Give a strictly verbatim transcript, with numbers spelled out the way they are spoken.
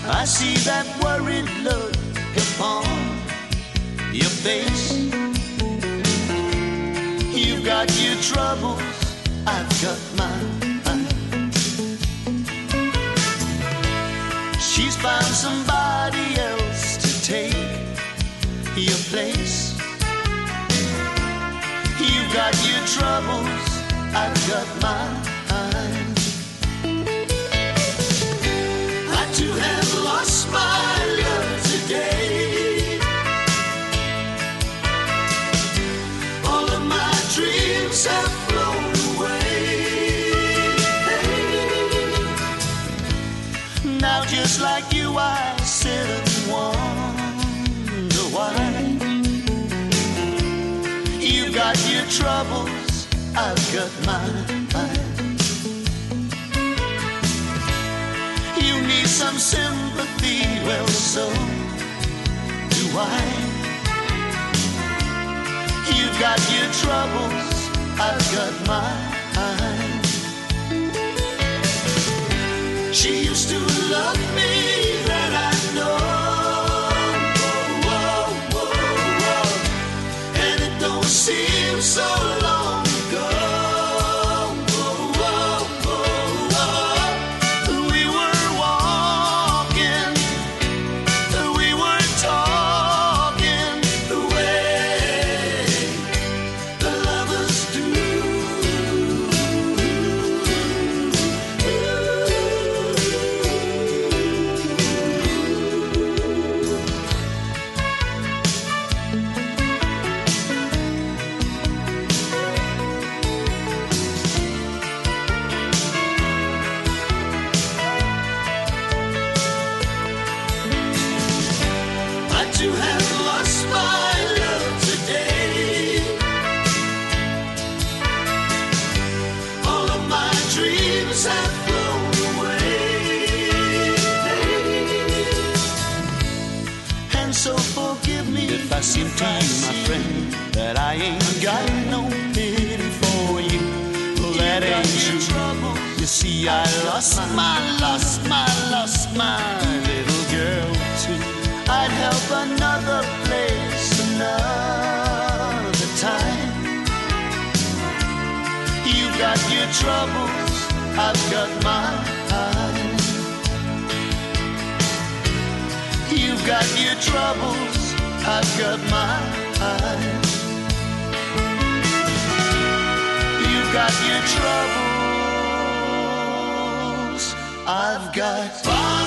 I see that worried look upon your face. You've got your troubles, I've got mine. She's found somebody else to take your place. You've got your troubles, I've got mine. I too have lost my love today. All of my dreams have flown away. Now just like you I sit and wonder why. You've got your troubles, I've got mine. You need some sympathy, well so do I. You've got your troubles, I've got mine. She used to love me, that I know. Whoa, whoa, whoa. And it don't seem so long ago. Whoa, whoa, whoa, whoa. We were walking, we were talking the way the lovers do. I too have lost my love today. All of my dreams have flown away. And so forgive me if I seem to you, my friend, that I ain't got no pity for you. Well, that ain't true. You see, I lost my, lost my, lost my little girl too. I'd help another place another time. You've got your troubles, I've got mine. You've got your troubles, I've got mine. You've got your troubles, I've got mine.